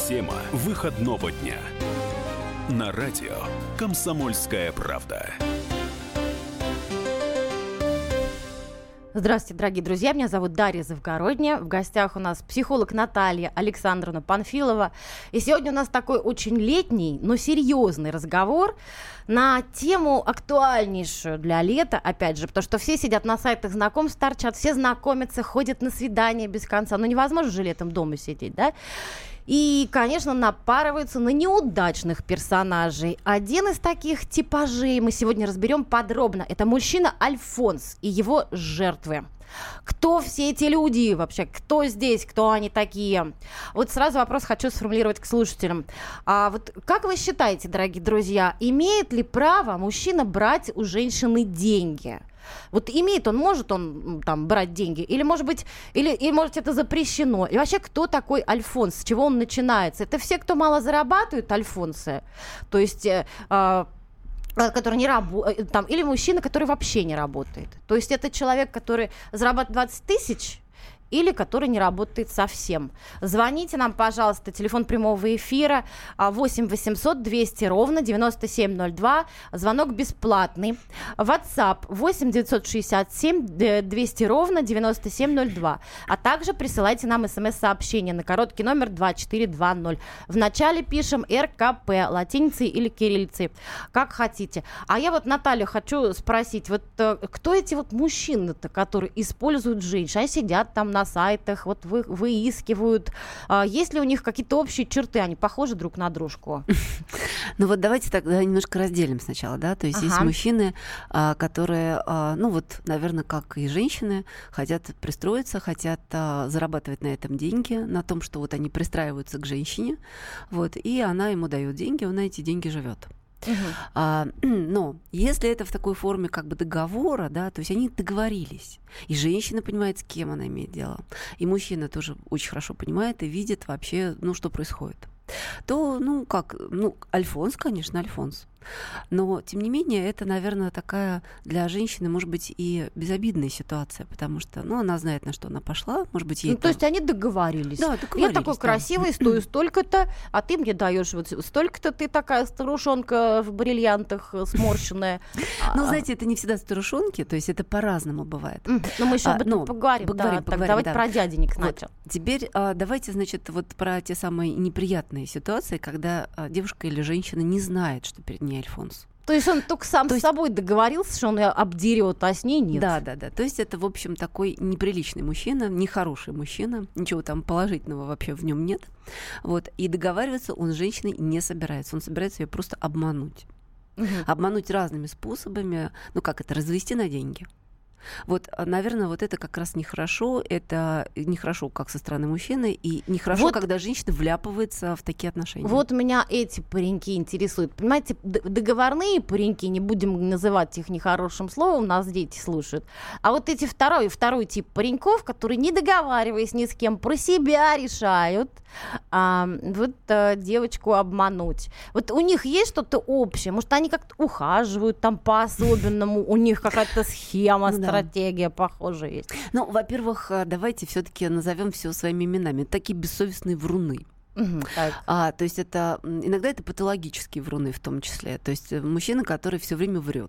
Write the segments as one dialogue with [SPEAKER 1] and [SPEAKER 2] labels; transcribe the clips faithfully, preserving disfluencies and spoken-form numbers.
[SPEAKER 1] Тема выходного дня. На радио «Комсомольская правда».
[SPEAKER 2] Здравствуйте, дорогие друзья. Меня зовут Дарья Завгородняя. В гостях у нас психолог Наталья Александровна Панфилова. И сегодня у нас такой очень летний, но серьезный разговор на тему актуальнейшую для лета, опять же, потому что все сидят на сайтах знакомств, торчат, все знакомятся, ходят на свидания без конца. Ну, невозможно же летом дома сидеть, да? И, конечно, напарываются на неудачных персонажей. Один из таких типажей мы сегодня разберем подробно. Это мужчина Альфонс и его жертвы. Кто все эти люди вообще? Кто здесь? Кто они такие? Вот сразу вопрос хочу сформулировать к слушателям. А вот как вы считаете, дорогие друзья, имеет ли право мужчина брать у женщины деньги? Вот имеет он, может он там брать деньги, или может быть, или, или может это запрещено? И вообще, кто такой Альфонс? С чего он начинается? Это все, кто мало зарабатывают, Альфонсы? То есть... Э, э, который не работает, там, или мужчина, который вообще не работает. То есть это человек, который зарабатывает двадцать тысяч, или который не работает совсем. Звоните нам, пожалуйста, телефон прямого эфира восемь восемьсот двести ровно девяносто семь ноль два, звонок бесплатный. WhatsApp восемь девятьсот шестьдесят семь двести ровно девяносто семь ноль два. А также присылайте нам смс-сообщение на короткий номер два четыре два ноль. В начале пишем эр ка пэ, латиницей или кириллицей, как хотите. А я вот, Наталью, хочу спросить, вот кто эти вот мужчины-то, которые используют женщин? Они сидят там на сайтах, вот вы, выискивают. А, есть ли у них какие-то общие черты? Они похожи друг на дружку?
[SPEAKER 3] Ну вот давайте тогда немножко разделим сначала, да, то есть ага. есть мужчины, а, которые, а, ну вот, наверное, как и женщины, хотят пристроиться, хотят а, зарабатывать на этом деньги, на том, что вот они пристраиваются к женщине, вот, и она ему дает деньги, он на эти деньги живет. Uh-huh. А, но если это в такой форме как бы договора, да, то есть они договорились, и женщина понимает, с кем она имеет дело, и мужчина тоже очень хорошо понимает и видит вообще, ну, что происходит, то, ну, как, ну, Альфонс, конечно, Альфонс. Но, тем не менее, это, наверное, такая для женщины, может быть, и безобидная ситуация, потому что, ну, она знает, на что она пошла, может быть, ей...
[SPEAKER 2] Ну, то есть они договорились.
[SPEAKER 3] Да, договорились.
[SPEAKER 2] Я такой да. красивый, стою столько-то, а ты мне даешь вот столько-то, ты такая старушонка в бриллиантах сморщенная.
[SPEAKER 3] Ну, знаете, это не всегда старушонки, то есть это по-разному бывает.
[SPEAKER 2] Ну, мы еще об этом поговорим. Так, давайте про дяденек сначала.
[SPEAKER 3] Теперь давайте, значит, вот про те самые неприятные ситуации, когда девушка или женщина не знает, что перед ней Альфонс.
[SPEAKER 2] То есть он только сам То с собой есть... договорился, что он ее обдерет, а с ней нет.
[SPEAKER 3] Да, да, да. То есть это, в общем, такой неприличный мужчина, нехороший мужчина, ничего там положительного вообще в нем нет. Вот. И договариваться он с женщиной не собирается. Он собирается ее просто обмануть. Угу. Обмануть разными способами. Ну как это, развести на деньги. Вот, наверное, вот это как раз нехорошо. Это нехорошо как со стороны мужчины, и нехорошо, вот, когда женщина вляпывается в такие отношения.
[SPEAKER 2] Вот меня эти пареньки интересуют. Понимаете, договорные пареньки, не будем называть их нехорошим словом, нас дети слушают. А вот эти второй, второй тип пареньков, которые, не договариваясь ни с кем, про себя решают а, вот а, девочку обмануть. Вот у них есть что-то общее? Может, они как-то ухаживают там по-особенному, у них какая-то схема, стратегия похожая есть.
[SPEAKER 3] Ну, во-первых, давайте все-таки назовем все своими именами. Такие бессовестные вруны.
[SPEAKER 2] Угу,
[SPEAKER 3] а, то есть это иногда это патологические вруны в том числе. То есть мужчина, который все время врет.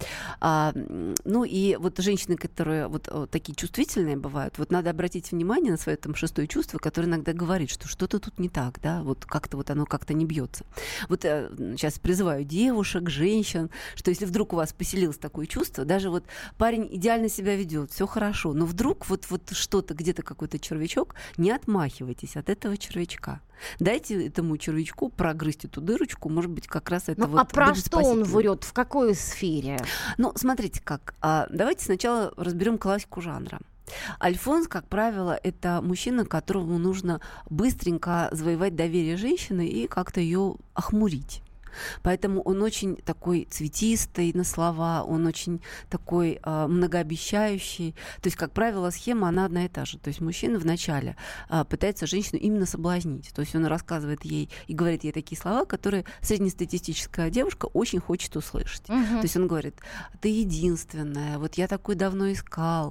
[SPEAKER 3] А, ну и вот женщины, которые вот, вот такие чувствительные бывают, вот надо обратить внимание на свое там шестое чувство, которое иногда говорит, что что-то тут не так, да, вот как-то вот оно как-то не бьется. Вот я сейчас призываю девушек, женщин, что если вдруг у вас поселилось такое чувство, даже вот парень идеально себя ведет, все хорошо, но вдруг вот, вот что-то, где-то какой-то червячок, не отмахивайтесь от этого червячка. Дайте этому червячку прогрызть эту дырочку, может быть, как раз это
[SPEAKER 2] ну,
[SPEAKER 3] вот.
[SPEAKER 2] А про что он врет? В какой сфере?
[SPEAKER 3] Ну, смотрите как. А, давайте сначала разберем классику жанра. Альфонс, как правило, это мужчина, которому нужно быстренько завоевать доверие женщины и как-то ее охмурить. Поэтому он очень такой цветистый на слова, он очень такой э, многообещающий. То есть, как правило, схема, она одна и та же. То есть мужчина вначале э, пытается женщину именно соблазнить. То есть он рассказывает ей и говорит ей такие слова, которые среднестатистическая девушка очень хочет услышать. Угу. То есть он говорит: ты единственная, вот я такой давно искал,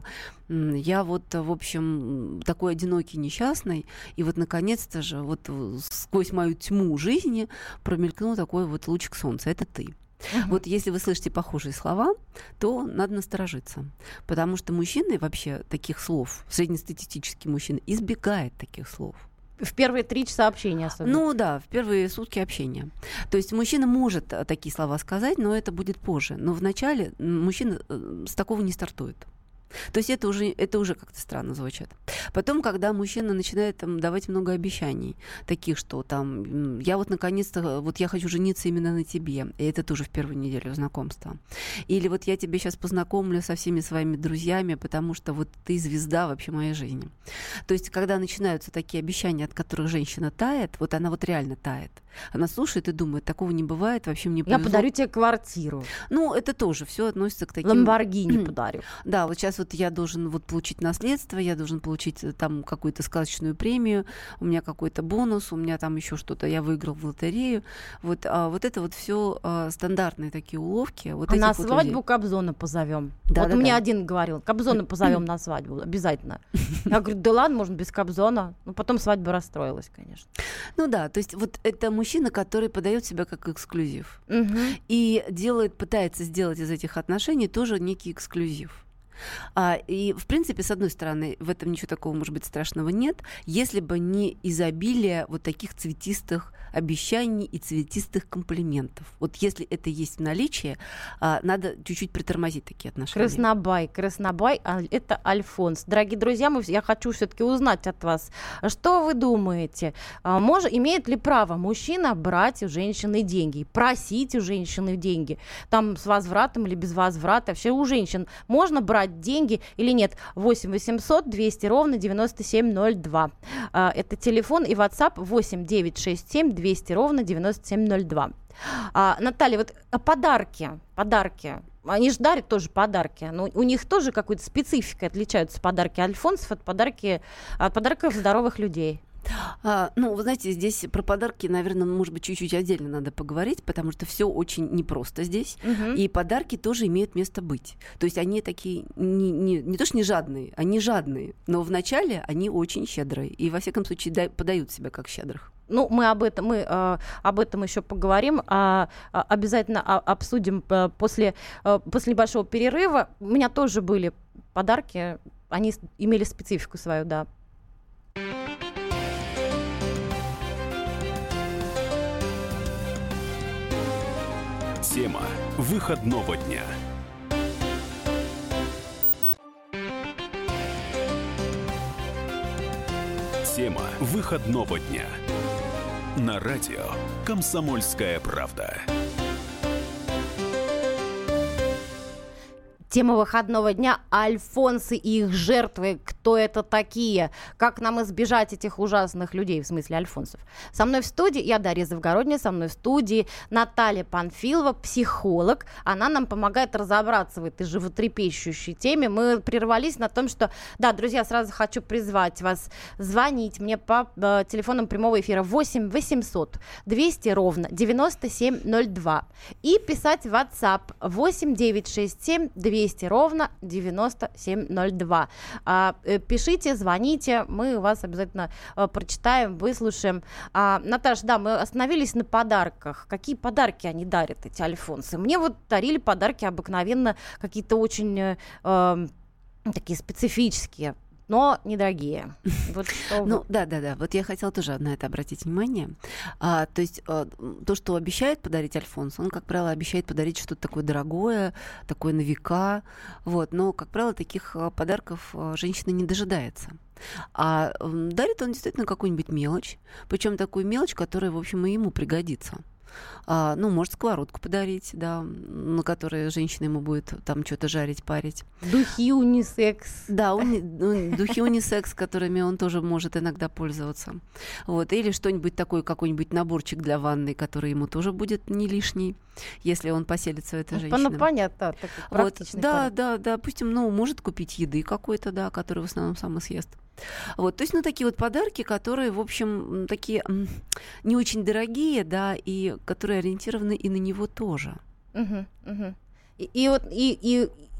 [SPEAKER 3] Я вот, в общем, такой одинокий, несчастный, и вот наконец-то же вот сквозь мою тьму жизни промелькнул такой вот лучик солнца. Это ты. Uh-huh. Вот если вы слышите похожие слова, то надо насторожиться. Потому что мужчины вообще таких слов, среднестатистический мужчина, избегает таких слов.
[SPEAKER 2] В первые три часа общения особенно.
[SPEAKER 3] Ну да, в первые сутки общения. То есть мужчина может такие слова сказать, но это будет позже. Но вначале мужчина с такого не стартует. То есть это уже, это уже как-то странно звучит. Потом, когда мужчина начинает там, давать много обещаний, таких, что там, я вот наконец-то, вот я хочу жениться именно на тебе, и это тоже в первую неделю знакомства. Или вот я тебе сейчас познакомлю со всеми своими друзьями, потому что вот ты звезда вообще моей жизни. То есть, когда начинаются такие обещания, от которых женщина тает, вот она вот реально тает. Она слушает и думает, такого не бывает, вообще мне повезло.
[SPEAKER 2] Я подарю тебе квартиру.
[SPEAKER 3] Ну, это тоже все относится к таким...
[SPEAKER 2] Ламборгини подарю.
[SPEAKER 3] Да, вот сейчас вот я должен вот получить наследство, я должен получить там какую-то сказочную премию, у меня какой-то бонус, у меня там еще что-то, я выиграл в лотерею. Вот, а, вот это вот все а, стандартные такие уловки. Вот
[SPEAKER 2] а на
[SPEAKER 3] вот
[SPEAKER 2] свадьбу
[SPEAKER 3] людей.
[SPEAKER 2] Кобзона позовем.
[SPEAKER 3] Да,
[SPEAKER 2] вот
[SPEAKER 3] да,
[SPEAKER 2] мне
[SPEAKER 3] да.
[SPEAKER 2] один говорил, Кобзона позовем на свадьбу, обязательно. Я говорю, да ладно, можно без Кобзона. Ну, потом свадьба расстроилась, конечно.
[SPEAKER 3] Ну да, то есть вот это мужчина, который подает себя как эксклюзив.
[SPEAKER 2] Угу.
[SPEAKER 3] И делает, пытается сделать из этих отношений тоже некий эксклюзив. А, и, в принципе, с одной стороны, в этом ничего такого, может быть, страшного нет, если бы не изобилие вот таких цветистых обещаний и цветистых комплиментов. Вот если это есть в наличии, а, надо чуть-чуть притормозить такие отношения.
[SPEAKER 2] Краснобай, Краснобай, а, это Альфонс. Дорогие друзья, мы, я хочу все-таки узнать от вас, что вы думаете, а, мож, имеет ли право мужчина брать у женщины деньги, просить у женщины деньги, там с возвратом или без возврата, вообще у женщин можно брать деньги или нет? восемь восемьсот двести ровно девяносто семь ноль два. А, это телефон и WhatsApp восемь девятьсот шестьдесят семь двести ровно девяносто семь ноль два. А, Наталья, вот подарки, подарки, они же дарят тоже подарки, но у них тоже какой-то спецификой отличаются подарки альфонсов от, подарки, от подарков здоровых людей.
[SPEAKER 3] А, ну, вы знаете, здесь про подарки, наверное, может быть, чуть-чуть отдельно надо поговорить, потому что все очень непросто здесь, uh-huh. и подарки тоже имеют место быть. То есть они такие, не, не, не то что не жадные, они жадные, но вначале они очень щедрые, и, во всяком случае, да, подают себя как щедрых.
[SPEAKER 2] Ну, мы об этом, мы, э, об этом еще поговорим, а, а, обязательно а, обсудим а, после, а, после небольшого перерыва. У меня тоже были подарки, они имели специфику свою, да.
[SPEAKER 1] Тема выходного дня. Тема выходного дня. На радио «Комсомольская правда».
[SPEAKER 2] Тема выходного дня – альфонсы и их жертвы. Кто это такие? Как нам избежать этих ужасных людей, в смысле альфонсов? Со мной в студии, я Дарья Завгородняя, со мной в студии Наталья Панфилова, психолог. Она нам помогает разобраться в этой животрепещущей теме. Мы прервались на том, что, да, друзья, сразу хочу призвать вас звонить мне по э, телефонам прямого эфира восемь восемьсот двести ровно девяносто семь ноль два и писать в WhatsApp восемь девятьсот шестьдесят семь двести ровно девяносто семь ноль два. А, пишите, звоните, мы вас обязательно а, прочитаем, выслушаем. А, Наташа, да, мы остановились на подарках. Какие подарки они дарят, эти альфонсы? Мне вот дарили подарки обыкновенно какие-то очень э, э, такие специфические, но недорогие. Вот что...
[SPEAKER 3] Ну, да, да, да. Вот я хотела тоже на это обратить внимание. А, то есть а, то, что обещает подарить альфонс, он, как правило, обещает подарить что-то такое дорогое, такое на века. Вот. Но, как правило, таких а, подарков а, женщина не дожидается. А а, дарит он действительно какую-нибудь мелочь, причем такую мелочь, которая, в общем, и ему пригодится. А, ну, может, сковородку подарить, да, на которой женщина ему будет там что-то жарить, парить.
[SPEAKER 2] Духи унисекс.
[SPEAKER 3] Да, уни, духи унисекс, которыми он тоже может иногда пользоваться. Вот. Или что-нибудь такое, какой-нибудь наборчик для ванны, который ему тоже будет не лишний, если он поселится в этой женщине.
[SPEAKER 2] Ну, понятно, такой практичный.
[SPEAKER 3] Вот. Да, да, да, допустим, ну, может купить еды какой-то, да, который в основном сам и съест. Вот, то есть, ну, такие вот подарки, которые, в общем, такие не очень дорогие, да, и которые ориентированы и на него тоже.
[SPEAKER 2] Угу, угу. И, и вот, и, и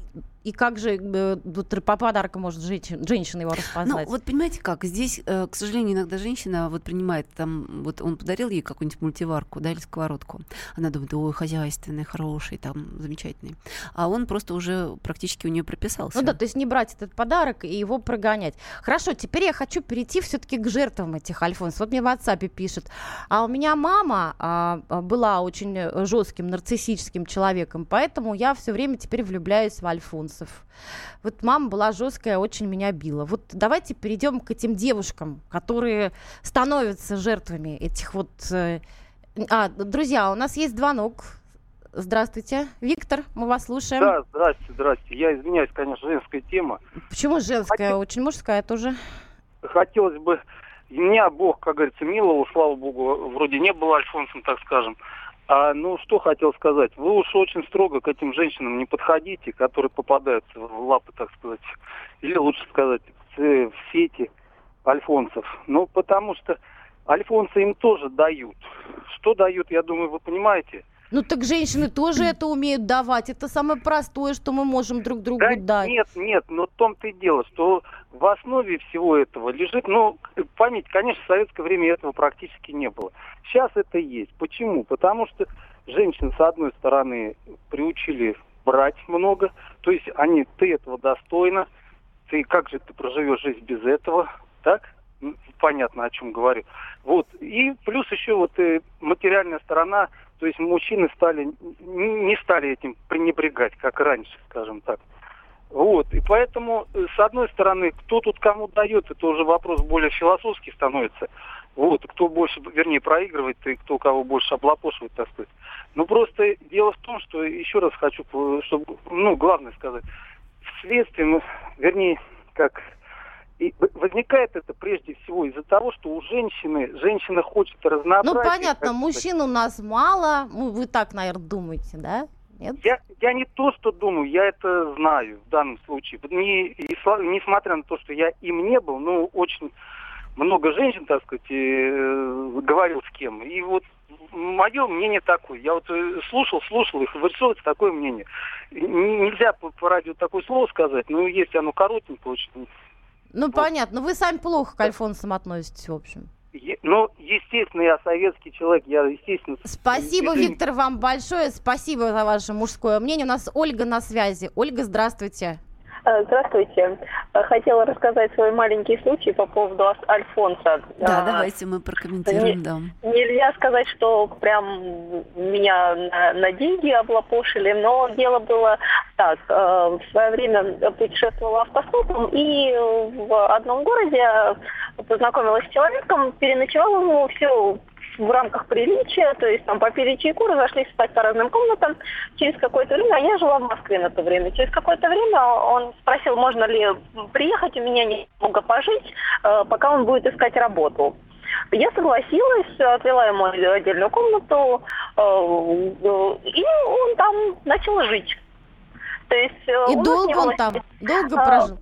[SPEAKER 2] И как же э, по подарку может женщина, женщина его распознать?
[SPEAKER 3] Ну, вот понимаете как, здесь, э, к сожалению, иногда женщина вот принимает, там, вот он подарил ей какую-нибудь мультиварку, да, или сковородку. Она думает, ой, хозяйственный, хороший, там, замечательный. А он просто уже практически у нее прописался.
[SPEAKER 2] Ну да, то есть не брать этот подарок и его прогонять. Хорошо, теперь я хочу перейти все-таки к жертвам этих альфонсов. Вот мне в WhatsApp пишет, а у меня мама а, была очень жестким нарциссическим человеком, поэтому я все время теперь влюбляюсь в альфонсов. Вот мама была жесткая, очень меня била. Вот давайте перейдем к этим девушкам, которые становятся жертвами этих вот... А, друзья, у нас есть звонок. Здравствуйте. Виктор, мы вас слушаем.
[SPEAKER 4] Да, здрасте, здрасте. Я извиняюсь, конечно, женская тема.
[SPEAKER 2] Почему женская? Хотел... Очень мужская тоже.
[SPEAKER 4] Хотелось бы... Меня Бог, как говорится, миловал, слава Богу, вроде не был альфонсом, так скажем. А, ну, что хотел сказать. Вы уж очень строго к этим женщинам не подходите, которые попадаются в лапы, так сказать, или лучше сказать, в сети альфонсов. Ну, потому что альфонсы им тоже дают. Что дают, я думаю, вы понимаете?
[SPEAKER 2] Ну, так женщины тоже это умеют давать. Это самое простое, что мы можем друг другу
[SPEAKER 4] да
[SPEAKER 2] дать.
[SPEAKER 4] Нет, нет, но в том-то и дело, что в основе всего этого лежит, ну, память, конечно, в советское время этого практически не было. Сейчас это есть. Почему? Потому что женщин, с одной стороны, приучили брать много, то есть они, ты этого достойна, ты, как же ты проживешь жизнь без этого, так? Понятно, о чем говорю. Вот. И плюс еще вот э, материальная сторона, то есть мужчины стали, не стали этим пренебрегать, как раньше, скажем так. Вот. И поэтому, с одной стороны, кто тут кому дает, это уже вопрос более философский становится. Вот. Кто больше, вернее, проигрывает, и кто кого больше облапошивает, так сказать. Но просто дело в том, что, еще раз хочу, чтобы, ну, главное сказать, вследствие, вернее, как... И возникает это прежде всего из-за того, что у женщины, женщина хочет разнообразия.
[SPEAKER 2] Ну, понятно, мужчин у нас мало, ну, вы так, наверное, думаете, да? Нет?
[SPEAKER 4] Я, я не то, что думаю, я это знаю в данном случае. Не, и, несмотря на то, что я им не был, ну, очень много женщин, так сказать, э, говорил с кем. И вот мое мнение такое. Я вот слушал, слушал, и вырисовывается такое мнение. Нельзя по, по радио такое слово сказать, но если оно коротенькое, очень...
[SPEAKER 2] Ну, вот. Понятно. Вы сами плохо к альфонсам относитесь, в общем.
[SPEAKER 4] Е- ну, естественно, я советский человек, я, естественно...
[SPEAKER 2] Спасибо, Виктор, вам большое. Спасибо за ваше мужское мнение. У нас Ольга на связи. Ольга, здравствуйте.
[SPEAKER 5] Здравствуйте. Хотела рассказать свой маленький случай по поводу Альфонса.
[SPEAKER 3] Да,
[SPEAKER 5] а,
[SPEAKER 3] давайте мы прокомментируем,
[SPEAKER 5] не,
[SPEAKER 3] да.
[SPEAKER 5] Нельзя сказать, что прям меня на, на деньги облапошили, но дело было так. В свое время путешествовала автостопом и в одном городе познакомилась с человеком, переночевала у него все в рамках приличия, то есть там попили чайку, разошлись спать по разным комнатам. Через какое-то время, а я жила в Москве на то время, через какое-то время он спросил, можно ли приехать у меня немного пожить, пока он будет искать работу. Я согласилась, отвела ему отдельную комнату, и он там начал жить. То есть,
[SPEAKER 2] и долго он там? Долго прожил?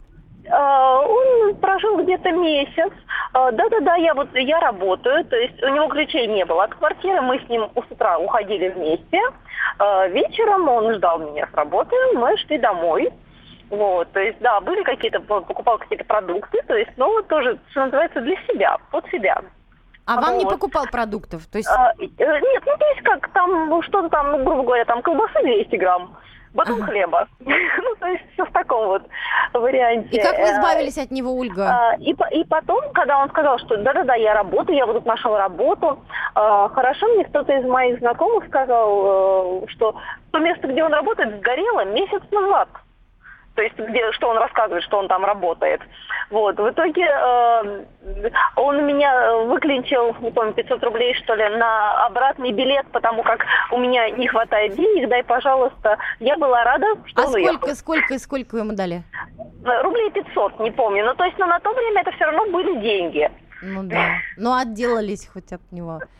[SPEAKER 5] Он прожил где-то месяц. Да-да-да, я вот я работаю, то есть у него ключей не было от квартиры, мы с ним с утра уходили вместе. Вечером он ждал меня с работы, мы шли домой. Вот, то есть, да, были какие-то, покупал какие-то продукты, то есть, ну, тоже, что называется, для себя, под себя.
[SPEAKER 2] А
[SPEAKER 5] вот.
[SPEAKER 2] Вам не покупал продуктов? То есть...
[SPEAKER 5] а, нет, ну, то есть, как там, что-то там, ну, грубо говоря, там колбасы двести грамм. Батон ага. хлеба. Ну, то есть все в таком вот варианте.
[SPEAKER 2] И как вы избавились от него, Ольга?
[SPEAKER 5] И, и потом, когда он сказал, что да-да-да, я работаю, я вот тут нашел работу, хорошо, мне кто-то из моих знакомых сказал, что то место, где он работает, сгорело месяц назад. То есть, где, что он рассказывает, что он там работает. Вот. В итоге э, он у меня выклинчил, не помню, пятьсот рублей, что ли, на обратный билет, потому как у меня не хватает денег, дай, пожалуйста. Я была рада, что
[SPEAKER 2] а
[SPEAKER 5] он
[SPEAKER 2] сколько,
[SPEAKER 5] уехал.
[SPEAKER 2] сколько, сколько ему дали?
[SPEAKER 5] Рублей пятьсот, не помню. Ну, то есть, ну, на то время это все равно были деньги.
[SPEAKER 2] Ну, да. Ну, отделались хоть от него.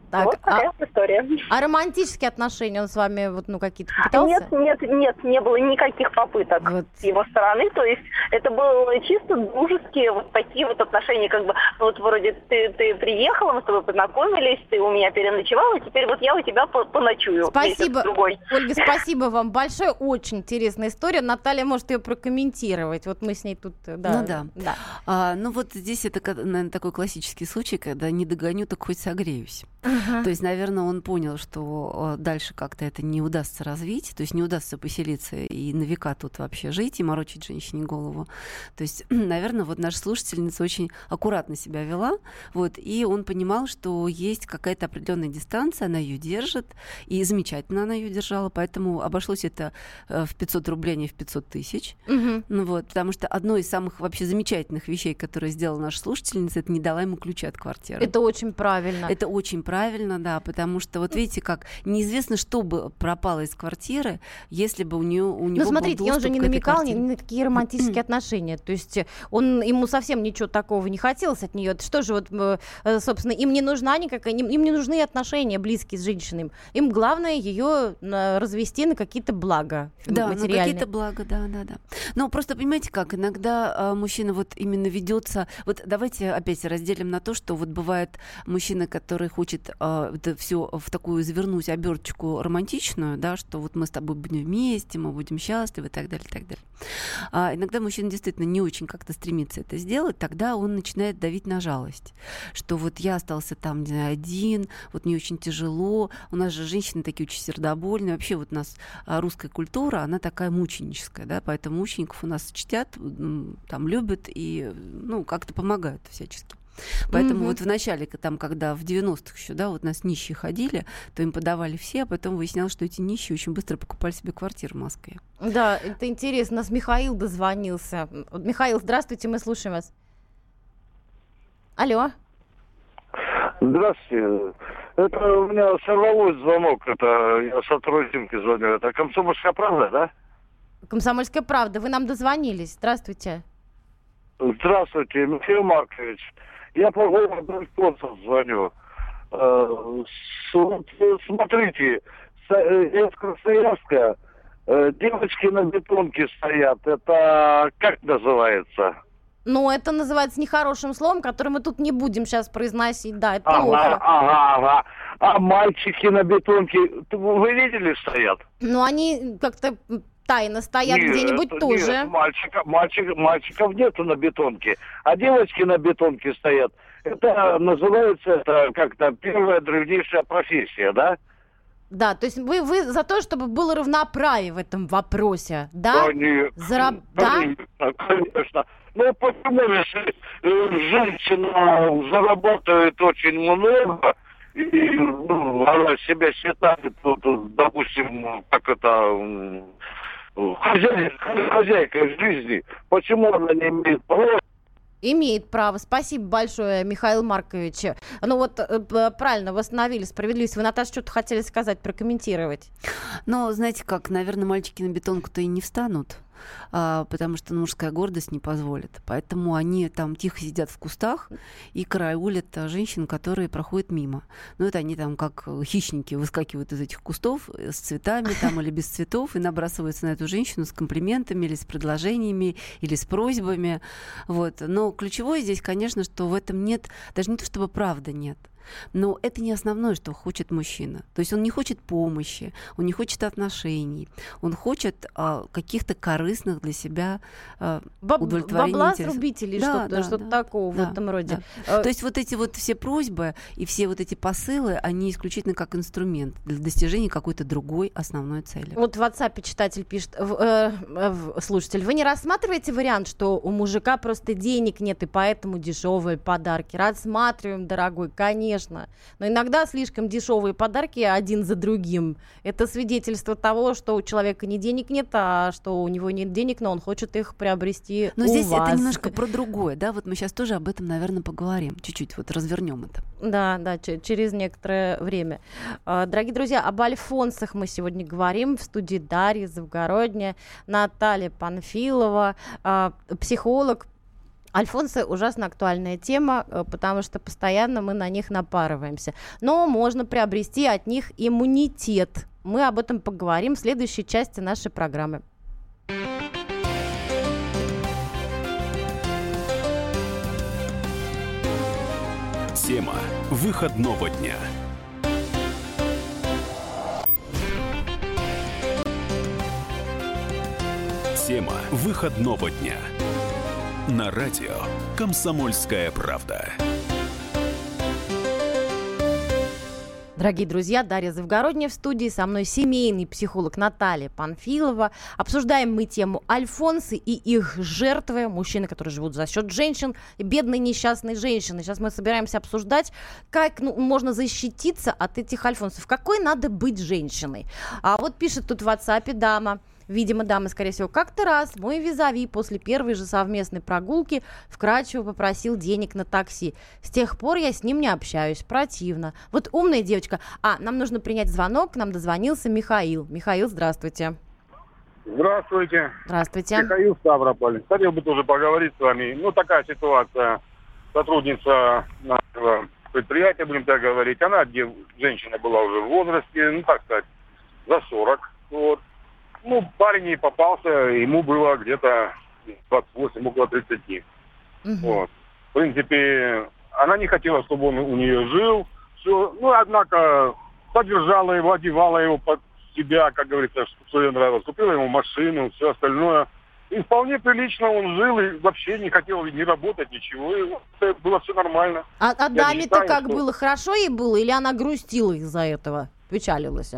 [SPEAKER 2] Так,
[SPEAKER 5] вот такая
[SPEAKER 2] а,
[SPEAKER 5] история.
[SPEAKER 2] А романтические отношения он с вами вот, ну, какие-то пытался?
[SPEAKER 5] Нет, нет, нет, не было никаких попыток
[SPEAKER 2] вот.
[SPEAKER 5] с его стороны. То есть это было чисто дружеские вот такие вот отношения, как бы, ну, вот вроде ты, ты приехала, мы с тобой познакомились, ты у меня переночевала, теперь вот я у тебя поночую.
[SPEAKER 2] Спасибо, Ольга, спасибо вам большое. Очень интересная история. Наталья может ее прокомментировать. Вот мы с ней тут... Да,
[SPEAKER 3] ну да.
[SPEAKER 2] да.
[SPEAKER 3] А, ну вот здесь это, наверное, такой классический случай, когда не догоню, так хоть согреюсь. Uh-huh. То есть, наверное, он понял, что дальше как-то это не удастся развить, то есть не удастся поселиться и на века тут вообще жить и морочить женщине голову. То есть, наверное, вот наша слушательница очень аккуратно себя вела, вот, и он понимал, что есть какая-то определенная дистанция, она ее держит, и замечательно она ее держала, поэтому обошлось это в пятьсот рублей, не в пятьсот тысяч. Uh-huh. Ну, вот, потому что одно из самых вообще замечательных вещей, которые сделала наша слушательница, это не дала ему ключи от квартиры.
[SPEAKER 2] Это очень правильно.
[SPEAKER 3] Это очень правильно, да, потому что вот видите, как неизвестно, что бы пропало из квартиры, если бы у нее у него
[SPEAKER 2] ну, смотрите,
[SPEAKER 3] был доступ
[SPEAKER 2] он же не
[SPEAKER 3] к этой
[SPEAKER 2] намекал ни
[SPEAKER 3] квартире.
[SPEAKER 2] на какие романтические отношения, то есть он, ему совсем ничего такого не хотелось от нее. Что же вот, собственно, им не нужна никакая, им, им не нужны отношения близкие с женщиной, им главное ее развести на какие-то блага
[SPEAKER 3] да,
[SPEAKER 2] материальные.
[SPEAKER 3] Да, на какие-то блага, да, да, да. Но просто понимаете как, иногда а, мужчина вот именно ведется, вот давайте опять разделим на то, что вот бывает мужчина, который хочет а, это все в такую завернуть оберточку романтичную, да, что вот мы с тобой будем вместе, мы будем счастливы и так далее, и так далее. А иногда мужчина действительно не очень как-то стремится это сделать, тогда он начинает давить на жалость, что вот я остался там, не знаю, один, вот мне очень тяжело, у нас же женщины такие очень сердобольные, вообще вот у нас русская культура, она такая мученическая, да, поэтому мучеников у нас чтят, там любят и, ну, как-то помогают всячески. Поэтому mm-hmm. вот в начале, там, когда в девяностых еще, да, вот нас нищие ходили, то им подавали все, а потом выяснялось, что эти нищие очень быстро покупали себе квартиру в Москве.
[SPEAKER 2] Да, это интересно. У нас Михаил дозвонился. Михаил, здравствуйте, мы слушаем вас. Алло.
[SPEAKER 6] Здравствуйте. Это у меня сорвалось звонок, это я сотруднике звоню. Это «Комсомольская правда», да?
[SPEAKER 2] «Комсомольская правда». Вы нам дозвонились. Здравствуйте.
[SPEAKER 6] Здравствуйте, Михаил Маркович. Я по городу Альфонсов звоню. Смотрите, из Красноярска девочки на бетонке стоят. Это как называется?
[SPEAKER 2] Ну, это называется нехорошим словом, которое мы тут не будем сейчас произносить. Да, это
[SPEAKER 6] ага,
[SPEAKER 2] плохо.
[SPEAKER 6] Ага, ага. А мальчики на бетонке, вы видели, стоят?
[SPEAKER 2] Ну, они как-то... тайно стоят
[SPEAKER 6] нет,
[SPEAKER 2] где-нибудь
[SPEAKER 6] нет,
[SPEAKER 2] тоже.
[SPEAKER 6] Мальчика, мальчик, мальчиков нету на бетонке, а девочки на бетонке стоят. Это называется, это как-то первая древнейшая профессия, да?
[SPEAKER 2] Да, то есть вы, вы за то, чтобы было равноправие в этом вопросе, да?
[SPEAKER 6] Конечно,
[SPEAKER 2] Зараб...
[SPEAKER 6] конечно, да? Конечно. Ну, почему, если женщина зарабатывает очень много, и ну, она себя считает, вот, допустим, как это... Хозяйка, хозяйка жизни. Почему она не имеет права?
[SPEAKER 2] Имеет право. Спасибо большое, Михаил Маркович. Ну вот, правильно, восстановили справедливость. Вы, Наташа, что-то хотели сказать, прокомментировать?
[SPEAKER 3] Ну, знаете как, наверное, мальчики на бетонку-то и не встанут, а, потому что мужская гордость не позволит. Поэтому они там тихо сидят в кустах и караулят женщин, которые проходят мимо. Ну, это они там как хищники выскакивают из этих кустов с цветами там или без цветов и набрасываются на эту женщину с комплиментами или с предложениями или с просьбами. Вот. Но ключевое здесь, конечно, что в этом нет, даже не то чтобы правды нет, но это не основное, что хочет мужчина. То есть он не хочет помощи, он не хочет отношений, он хочет а, каких-то корыстных для себя а,
[SPEAKER 2] Баб-
[SPEAKER 3] удовлетворений.
[SPEAKER 2] Бабла срубить или
[SPEAKER 3] да,
[SPEAKER 2] что-то,
[SPEAKER 3] да,
[SPEAKER 2] что-то
[SPEAKER 3] да,
[SPEAKER 2] такого
[SPEAKER 3] да,
[SPEAKER 2] в этом роде.
[SPEAKER 3] Да. То есть вот эти вот все просьбы и все вот эти посылы, они исключительно как инструмент для достижения какой-то другой основной цели.
[SPEAKER 2] Вот в WhatsApp читатель пишет, в, э, в, слушатель, вы не рассматриваете вариант, что у мужика просто денег нет и поэтому дешевые подарки? Рассматриваем, дорогой, конечно. Но иногда слишком дешевые подарки один за другим. Это свидетельство того, что у человека не денег нет, а что у него нет денег, но он хочет их приобрести
[SPEAKER 3] но
[SPEAKER 2] у
[SPEAKER 3] здесь
[SPEAKER 2] вас.
[SPEAKER 3] Это немножко про другое, да? Вот мы сейчас тоже об этом, наверное, поговорим. Чуть-чуть вот развернем это.
[SPEAKER 2] Да, да, ч- через некоторое время. Дорогие друзья, об альфонсах мы сегодня говорим. В студии Дарья Завгородняя, Наталья Панфилова, психолог, Альфонсы ужасно актуальная тема, потому что постоянно мы на них напарываемся. Но можно приобрести от них иммунитет. Мы об этом поговорим в следующей части нашей программы.
[SPEAKER 1] Тема выходного дня. Тема выходного дня. На радио «Комсомольская правда».
[SPEAKER 2] Дорогие друзья, Дарья Завгородняя в студии, со мной семейный психолог Наталья Панфилова. Обсуждаем мы тему альфонсы и их жертвы, мужчины, которые живут за счет женщин, и бедные несчастные женщины. Сейчас мы собираемся обсуждать, как ну, можно защититься от этих альфонсов, какой надо быть женщиной. А вот пишет тут в WhatsApp дама. Видимо, дама, скорее всего, как-то раз мой визави после первой же совместной прогулки вкратчиво попросил денег на такси. С тех пор я с ним не общаюсь, противно. Вот умная девочка. А, нам нужно принять звонок, к нам дозвонился Михаил. Михаил, здравствуйте.
[SPEAKER 7] Здравствуйте.
[SPEAKER 2] Здравствуйте.
[SPEAKER 7] Михаил, Ставрополь. Хотел бы тоже поговорить с вами. Ну, такая ситуация. Сотрудница нашего предприятия, будем так говорить, она, где женщина была уже в возрасте, ну, так сказать, за сорок, вот. Ну, парень ей попался, ему было где-то двадцать восемь, около тридцати. Угу. Вот. В принципе, она не хотела, чтобы он у нее жил. Все. Ну, однако, поддержала его, одевала его под себя, как говорится, что ей нравилось. Купила ему машину, все остальное. И вполне прилично он жил и вообще не хотел ни работать, ничего. И это было все нормально.
[SPEAKER 2] А, а даме-то как что... было? Хорошо ей было? Или она грустила из-за этого? Печалилась?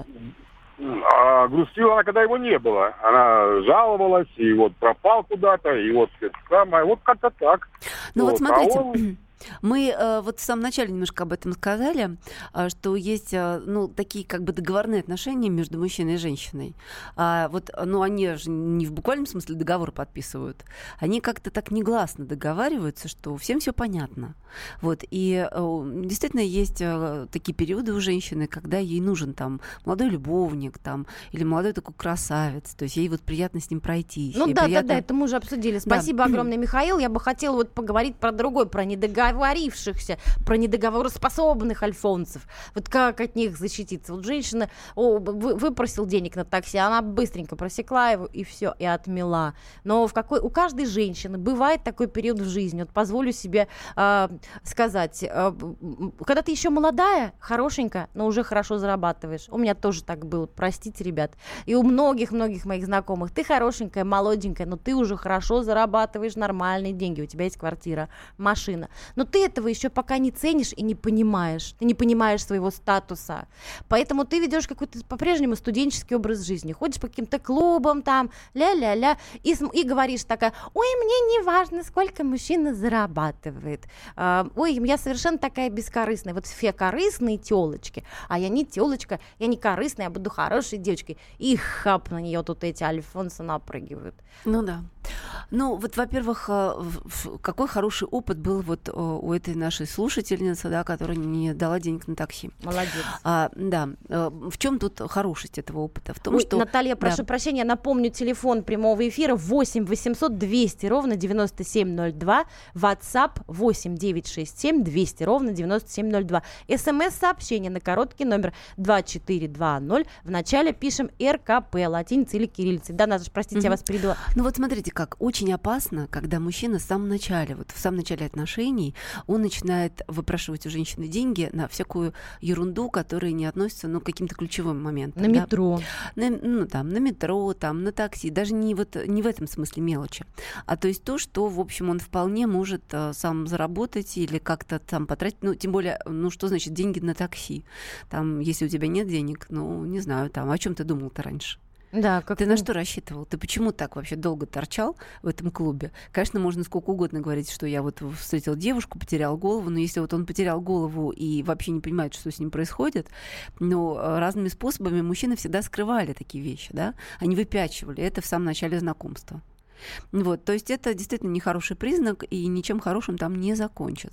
[SPEAKER 7] А грустила она, когда его не было. Она жаловалась, и вот пропал куда-то, и вот это самое. Вот как-то так.
[SPEAKER 3] Ну вот,
[SPEAKER 7] вот
[SPEAKER 3] смотрите...
[SPEAKER 7] А он...
[SPEAKER 3] Мы э, вот в самом начале немножко об этом сказали, э, что есть э, ну, такие как бы договорные отношения между мужчиной и женщиной. А, вот, ну, они же не в буквальном смысле договор подписывают. Они как-то так негласно договариваются, что всем все понятно. Вот, и э, действительно есть э, такие периоды у женщины, когда ей нужен там молодой любовник там, или молодой такой красавец. То есть ей вот приятно с ним пройтись.
[SPEAKER 2] Ну да,
[SPEAKER 3] приятно...
[SPEAKER 2] да, да, это мы уже обсудили. Спасибо да. огромное, Михаил. Я бы хотела вот поговорить про другой, про недоговор договорившихся, про недоговороспособных альфонсов. Вот как от них защититься? Вот женщина о, вы, выпросил денег на такси, она быстренько просекла его и все, и отмела. Но в какой, у каждой женщины бывает такой период в жизни. Вот позволю себе э, сказать, э, когда ты еще молодая, хорошенькая, но уже хорошо зарабатываешь. У меня тоже так было, простите, ребят. И у многих-многих моих знакомых. Ты хорошенькая, молоденькая, но ты уже хорошо зарабатываешь нормальные деньги. У тебя есть квартира, машина. Но ты этого еще пока не ценишь и не понимаешь. Ты не понимаешь своего статуса. Поэтому ты ведешь какой-то по-прежнему студенческий образ жизни. Ходишь по каким-то клубам там, ля-ля-ля, и, и говоришь такая: ой, мне не важно, сколько мужчина зарабатывает. А, ой, я совершенно такая бескорыстная. Вот все корыстные телочки, а я не телочка, я не корыстная, я буду хорошей девочкой. И хап на нее тут эти альфонсы напрыгивают.
[SPEAKER 3] Ну да. Ну, вот, во-первых, какой хороший опыт был вот у этой нашей слушательницы, да, которая не дала денег на такси.
[SPEAKER 2] Молодец.
[SPEAKER 3] А, да. В чем тут хорошесть этого опыта? В том,
[SPEAKER 2] Ой,
[SPEAKER 3] что...
[SPEAKER 2] Наталья, прошу
[SPEAKER 3] да.
[SPEAKER 2] прощения, напомню, телефон прямого эфира восемь восемьсот двести ровно девяносто семь ноль два, WhatsApp восемь девятьсот шестьдесят семь двести ровно девяносто семь ноль два. СМС-сообщение на короткий номер два четыре два ноль. В начале пишем РКП, латиницей или кириллицей. Да, Наташа, простите, mm-hmm. я вас перебила.
[SPEAKER 3] Ну вот смотрите, как очень опасно, когда мужчина в самом начале, вот в самом начале отношений, он начинает выпрашивать у женщины деньги на всякую ерунду, которая не относится, ну, к каким-то ключевым моментам.
[SPEAKER 2] На
[SPEAKER 3] да?
[SPEAKER 2] метро.
[SPEAKER 3] На, ну, там, на метро, там, на такси. Даже не, вот, не в этом смысле мелочи. А то есть то, что, в общем, он вполне может а, сам заработать или как-то там потратить. Ну, тем более, ну, что значит деньги на такси? Там, если у тебя нет денег, ну, не знаю, там, о чем ты думал-то раньше?
[SPEAKER 2] Да, как...
[SPEAKER 3] Ты на что рассчитывал? Ты почему так вообще долго торчал в этом клубе? Конечно, можно сколько угодно говорить, что я вот встретил девушку, потерял голову, но если вот он потерял голову и вообще не понимает, что с ним происходит, ну, разными способами мужчины всегда скрывали такие вещи, да? Они выпячивали это в самом начале знакомства. Вот, то есть это действительно нехороший признак, и ничем хорошим там не закончится.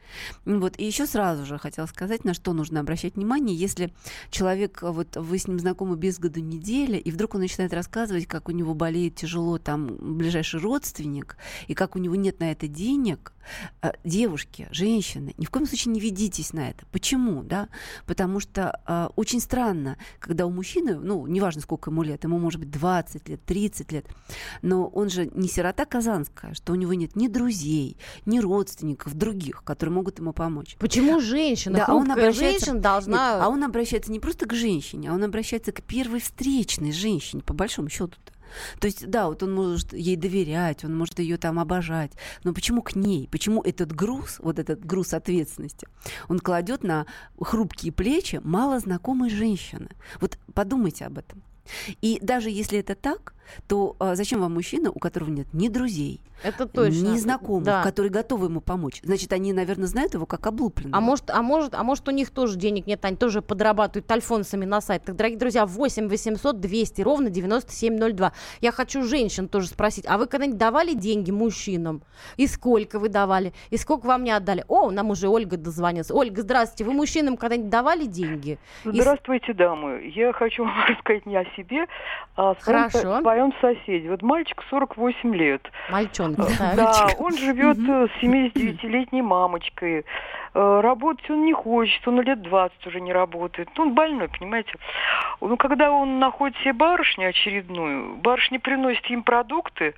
[SPEAKER 3] Вот. И еще сразу же хотела сказать, на что нужно обращать внимание, если человек, вот вы с ним знакомы без году недели, и вдруг он начинает рассказывать, как у него болеет тяжело там ближайший родственник, и как у него нет на это денег. Девушки, женщины, ни в коем случае не ведитесь на это. Почему? Да? Потому что э, очень странно, когда у мужчины, ну, неважно, сколько ему лет, ему может быть двадцать лет, тридцать лет, но он же не сирота казанская, что у него нет ни друзей, ни родственников других, которые могут ему помочь.
[SPEAKER 2] Почему женщина?
[SPEAKER 3] Да, а он обращается,
[SPEAKER 2] женщина должна...
[SPEAKER 3] Нет, а он обращается не просто к женщине, а он обращается к первой встречной женщине, по большому счету-то. То есть, да, вот он может ей доверять, он может ее там обожать, но почему к ней? Почему этот груз, вот этот груз ответственности, он кладет на хрупкие плечи малознакомой женщины? Вот подумайте об этом. И даже если это так, то а, зачем вам мужчина, у которого нет ни друзей,
[SPEAKER 2] это точно.
[SPEAKER 3] ни знакомых,
[SPEAKER 2] да.
[SPEAKER 3] которые готовы ему помочь? Значит, они, наверное, знают его как облупленного.
[SPEAKER 2] А может, а может, а может, у них тоже денег нет, они тоже подрабатывают альфонсами на сайтах. Дорогие друзья, восемь восемьсот двести ровно девяносто семь ноль два. Я хочу женщин тоже спросить, а вы когда-нибудь давали деньги мужчинам? И сколько вы давали? И сколько вам не отдали? О, нам уже Ольга дозвонилась. Ольга, здравствуйте, вы мужчинам когда-нибудь давали деньги?
[SPEAKER 8] Здравствуйте, дамы. Я хочу вам рассказать не о себе, а о своем,
[SPEAKER 2] Хорошо.
[SPEAKER 8] своем соседе. Вот мальчик сорок восемь лет.
[SPEAKER 2] Мальчонка.
[SPEAKER 8] Да, да, он живет с семидесятидевятилетней мамочкой. Работать он не хочет, он лет двадцать уже не работает. Он больной, понимаете. Ну, когда он находит себе барышню очередную, барышня приносит им продукты,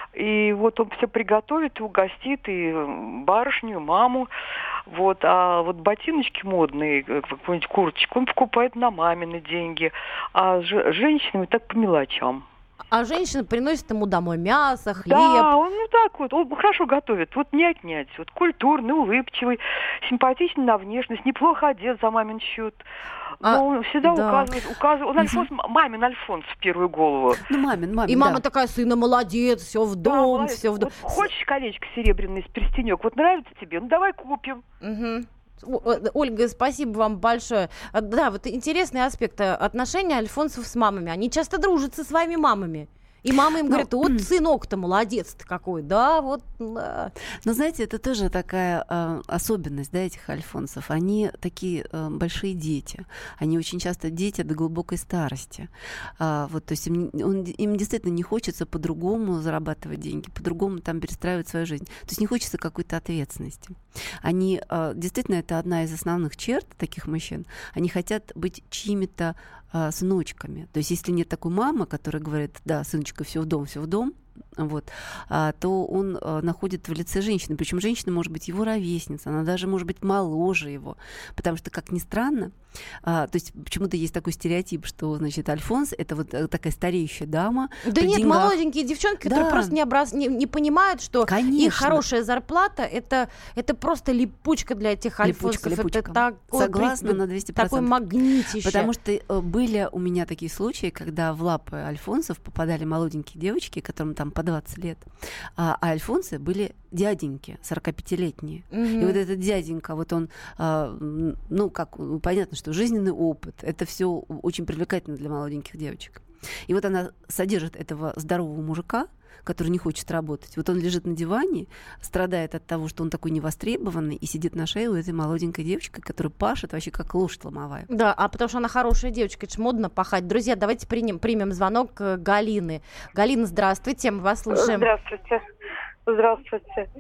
[SPEAKER 8] и вот он все приготовит и угостит и барышню, и маму. Вот, а вот ботиночки модные, какую-нибудь курточку, он покупает на мамины деньги. А ж- женщинами так по мелочам.
[SPEAKER 2] А женщина приносит ему домой мясо, хлеб.
[SPEAKER 8] Да, он ну так вот, он хорошо готовит, вот не отнять. Вот культурный, улыбчивый, симпатичный на внешность, неплохо одет за мамин счет. Но а, он всегда да. указывает, указывает, он Альфонс, мамин Альфонс в первую голову.
[SPEAKER 3] Ну, мамин, мамин,
[SPEAKER 2] И мама
[SPEAKER 3] да.
[SPEAKER 2] такая, сына молодец, все в дом,
[SPEAKER 8] да,
[SPEAKER 2] все в дом.
[SPEAKER 8] Вот, хочешь колечко серебряное с перстенек, вот нравится тебе, ну давай купим.
[SPEAKER 2] Угу. Ольга, спасибо вам большое. Да, вот интересный аспект отношения альфонсов с мамами. Они часто дружат со своими мамами. И мама им
[SPEAKER 3] ну,
[SPEAKER 2] говорит, вот сынок-то молодец-то какой, да, вот. Да.
[SPEAKER 3] Но знаете, это тоже такая э, особенность, да, этих альфонсов. Они такие э, большие дети. Они очень часто дети до глубокой старости. А, вот, то есть им, он, им действительно не хочется по-другому зарабатывать деньги, по-другому там перестраивать свою жизнь. То есть не хочется какой-то ответственности. Они, э, действительно, это одна из основных черт таких мужчин. Они хотят быть чьими-то сыночками. То есть если нет такой мамы, которая говорит, да, сыночка, все в дом, все в дом, вот, а, то он а, находит в лице женщины. Причем женщина может быть его ровесница, она даже может быть моложе его. Потому что, как ни странно, а, то есть почему-то есть такой стереотип, что, значит, Альфонс — это вот такая стареющая дама.
[SPEAKER 2] Да нет, деньгах. Молоденькие девчонки, да. которые просто не, образ... не, не понимают, что
[SPEAKER 3] Конечно.
[SPEAKER 2] Их хорошая зарплата это, — это просто липучка для этих альфонсов.
[SPEAKER 3] Липучка, липучка.
[SPEAKER 2] Это такой,
[SPEAKER 3] согласна на двести процентов.
[SPEAKER 2] Такой магнитище.
[SPEAKER 3] Потому что были у меня такие случаи, когда в лапы альфонсов попадали молоденькие девочки, которым там по двадцать лет, а, а альфонсы были дяденьки, сорокапятилетние. Mm-hmm. И вот этот дяденька, вот он, а, ну, как, понятно, что жизненный опыт, это все очень привлекательно для молоденьких девочек. И вот она содержит этого здорового мужика, который не хочет работать. Вот он лежит на диване, страдает от того, что он такой невостребованный, и сидит на шее у этой молоденькой девочки, которая пашет вообще как лошадь ломовая.
[SPEAKER 2] Да, а потому что она хорошая девочка, это же модно пахать. Друзья, давайте примем, примем звонок Галины. Галина, здравствуйте, мы вас слушаем.
[SPEAKER 9] Здравствуйте. Здравствуйте.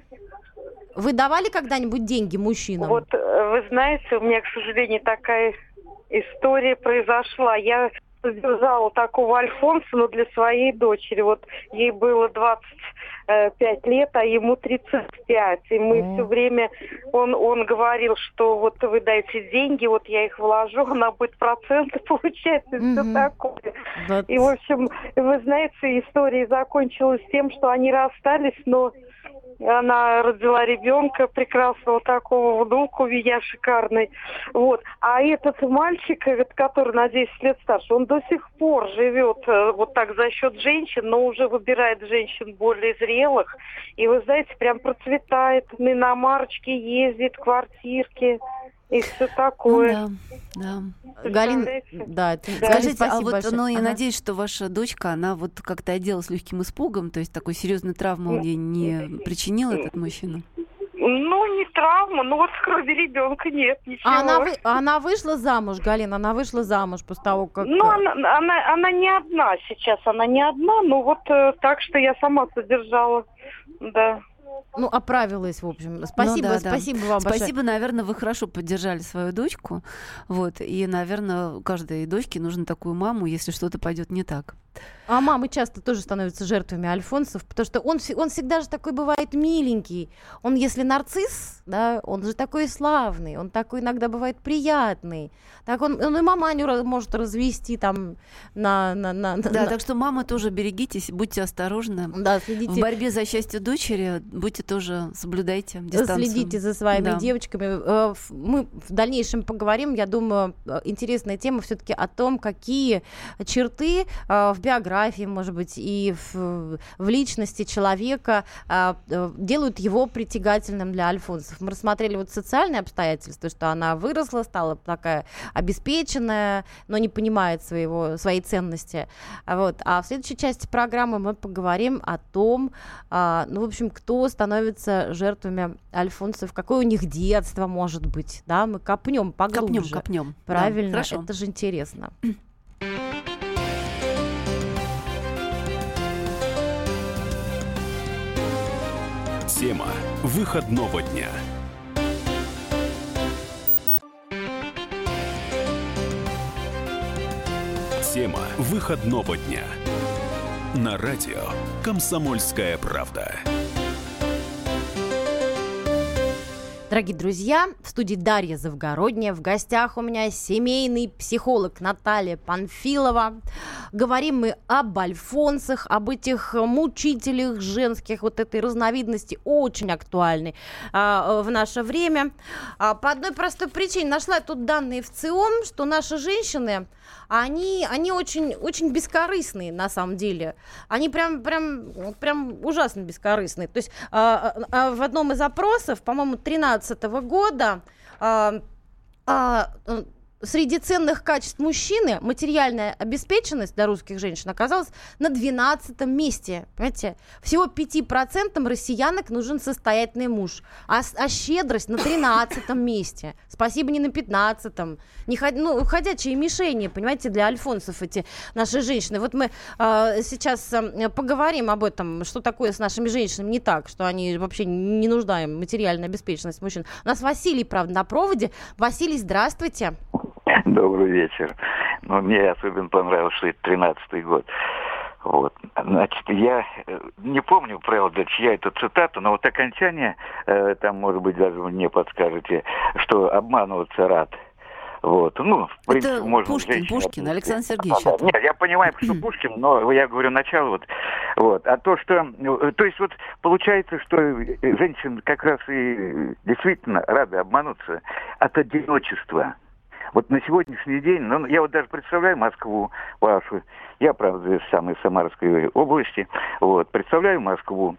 [SPEAKER 2] Вы давали когда-нибудь деньги мужчинам?
[SPEAKER 9] Вот, вы знаете, у меня, к сожалению, такая история произошла. Я содержала такого Альфонса, но для своей дочери. Вот ей было двадцать пять лет, а ему тридцать пять. И мы mm. все время, он, он говорил, что вот вы дайте деньги, вот я их вложу, она будет проценты получать, и mm-hmm. все такое. But... И, в общем, вы знаете, история закончилась тем, что они расстались, но она родила ребенка прекрасного такого, внука у меня шикарный. Вот. А этот мальчик, который на десять лет старше, он до сих пор живет вот так за счет женщин, но уже выбирает женщин более зрелых. И вы знаете, прям процветает, на иномарочке ездит, квартирки. И все такое.
[SPEAKER 3] Ну, да, да.
[SPEAKER 2] Галина, да, да.
[SPEAKER 3] Скажите, а вот,
[SPEAKER 2] большое.
[SPEAKER 3] ну, я
[SPEAKER 2] ага.
[SPEAKER 3] надеюсь, что ваша дочка, она вот как-то оделась легким испугом, то есть такой серьезной травмы ей не причинил этот мужчина?
[SPEAKER 9] Ну, не травма, но вот кроме ребенка нет ничего.
[SPEAKER 2] А она, вы, она вышла замуж, Галина, она вышла замуж после того, как...
[SPEAKER 9] Ну, она, она, она не одна сейчас, она не одна, но вот э, так, что я сама содержала, да.
[SPEAKER 2] Ну, оправилась, в общем. Спасибо,
[SPEAKER 3] ну, да,
[SPEAKER 2] спасибо
[SPEAKER 3] да.
[SPEAKER 2] вам большое.
[SPEAKER 3] Спасибо, наверное, вы хорошо поддержали свою дочку. Вот, и, наверное, каждой дочке нужна такую маму, если что-то пойдет не так.
[SPEAKER 2] А мамы часто тоже становятся жертвами альфонсов, потому что он, он всегда же такой бывает миленький. Он, если нарцисс, да, он же такой славный, он такой иногда бывает приятный. Так он, он и маманю может развести там на... на, на
[SPEAKER 3] да,
[SPEAKER 2] на...
[SPEAKER 3] так что, мама, тоже берегитесь, будьте осторожны.
[SPEAKER 2] Да, следите.
[SPEAKER 3] В борьбе за счастье дочери будьте тоже, соблюдайте дистанцию.
[SPEAKER 2] Следите за своими
[SPEAKER 3] да.
[SPEAKER 2] девочками. Мы в дальнейшем поговорим. Я думаю, интересная тема все-таки о том, какие черты в биографии, может быть, и в, в личности человека делают его притягательным для альфонсов. Мы рассмотрели вот социальные обстоятельства, что она выросла, стала такая обеспеченная, но не понимает своего, своей ценности. Вот. А в следующей части программы мы поговорим о том, ну, в общем, кто становится жертвами альфонсов, какое у них детство может быть. Да? Мы копнем поглубже.
[SPEAKER 3] Копнем, копнем.
[SPEAKER 2] Правильно,
[SPEAKER 3] да,
[SPEAKER 2] это же интересно.
[SPEAKER 1] Тема выходного дня. Тема выходного дня. На радио «Комсомольская правда».
[SPEAKER 2] Дорогие друзья, в студии Дарья Завгородняя. В гостях у меня семейный психолог Наталья Панфилова. Говорим мы об альфонсах, об этих мучителях женских, вот этой разновидности, очень актуальной а, в наше время. А, по одной простой причине. Нашла тут данные в ЦИОМ, что наши женщины, они, они очень, очень бескорыстные на самом деле. Они прям, прям, прям ужасно бескорыстные. То есть а, а, в одном из опросов, по-моему, тринадцатого года, а, а, среди ценных качеств мужчины материальная обеспеченность для русских женщин оказалась на двенадцатом месте. Понимаете? Всего пяти процентам россиянок нужен состоятельный муж, а, а щедрость на тринадцатом месте. Спасибо, не на пятнадцатом. Не, ну, ходячие мишени, понимаете, для альфонсов эти наши женщины. Вот мы э, сейчас э, поговорим об этом, что такое с нашими женщинами не так, что они вообще не нуждаем в материальной обеспеченности мужчин. У нас Василий, правда, на проводе. Василий, здравствуйте.
[SPEAKER 10] Добрый вечер. Ну, мне особенно понравилось, что это тринадцатый год. Вот. Значит, я не помню, правда, чья это цитата, но вот окончание, э, там, может быть, даже мне подскажете, что обманываться рад. Вот. Ну, в принципе,
[SPEAKER 3] это
[SPEAKER 10] можно
[SPEAKER 3] Пушкин,
[SPEAKER 10] женщине...
[SPEAKER 3] Пушкин, Александр Сергеевич.
[SPEAKER 10] А, да. Нет, я понимаю, что Пушкин, но я говорю начало. Вот. Вот. А то, что... То есть вот получается, что женщины как раз и действительно рады обмануться от одиночества. Вот на сегодняшний день, ну, я вот даже представляю Москву вашу, я, правда, из самой Самарской области, вот, представляю Москву,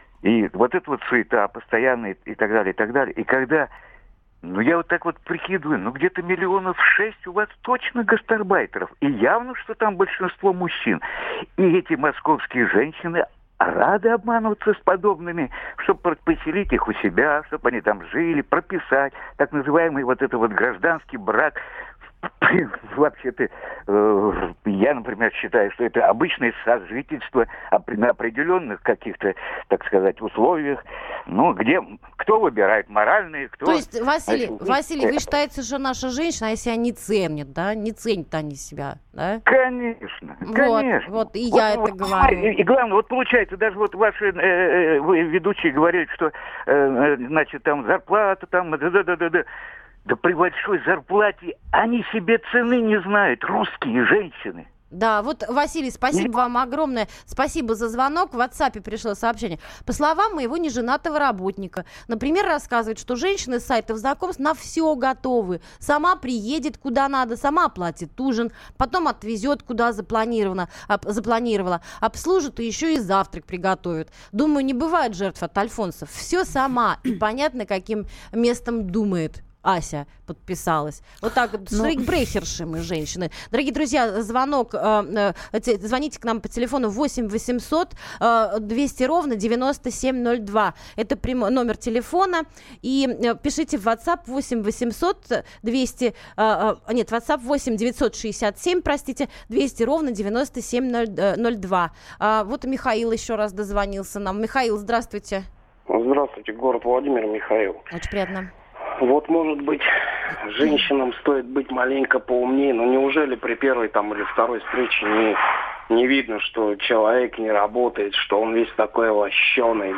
[SPEAKER 10] и вот эта вот суета постоянная и так далее, и так далее, и когда, ну, я вот так вот прикидываю, ну, где-то миллионов шесть у вас точно гастарбайтеров, и явно, что там большинство мужчин, и эти московские женщины рады обманываться с подобными, чтобы поселить их у себя, чтобы они там жили, прописать так называемый вот это вот гражданский брак. Вообще-то, э, я, например, считаю, что это обычное сожительство на определенных каких-то, так сказать, условиях. Ну, где кто выбирает моральные, кто...
[SPEAKER 2] То есть, Василий, значит, Василий, вы считаете, что наша женщина, если они ценят, да, не ценят они себя, да?
[SPEAKER 10] Конечно, конечно.
[SPEAKER 2] Вот, вот и
[SPEAKER 10] вот,
[SPEAKER 2] я
[SPEAKER 10] вот,
[SPEAKER 2] это говорю.
[SPEAKER 10] И, и главное, вот получается, даже вот ваши э, вы, ведущие говорят, что, э, значит, там зарплата, там, да-да-да-да. Да при большой зарплате они себе цены не знают, русские женщины.
[SPEAKER 2] Да, вот, Василий, спасибо вам огромное. Спасибо за звонок. В WhatsApp пришло сообщение. По словам моего неженатого работника, например, рассказывает, что женщины с сайтов знакомств на все готовы. Сама приедет куда надо, сама оплатит ужин, потом отвезет куда запланировано, об, запланировала, обслужит и еще и завтрак приготовит. Думаю, не бывает жертв от альфонсов. Все сама и понятно, каким местом думает. Ася подписалась. Вот так вот, Но... штрейкбрехерши мы, женщины. Дорогие друзья, звонок, э, э, звоните к нам по телефону восемь восемьсот двести ровно девяносто семь ноль два. Это прям номер телефона. И э, пишите в WhatsApp восемь восемьсот двести, э, э, нет, WhatsApp восемь девятьсот шестьдесят семь, простите, двести ровно девяносто семь ноль два. А, вот и Михаил еще раз дозвонился нам. Михаил, здравствуйте.
[SPEAKER 11] Здравствуйте, город Владимир, Михаил.
[SPEAKER 2] Очень приятно.
[SPEAKER 11] Вот, может быть, женщинам стоит быть маленько поумнее, но неужели при первой там или второй встрече не, не видно, что человек не работает, что он весь такой лощеный,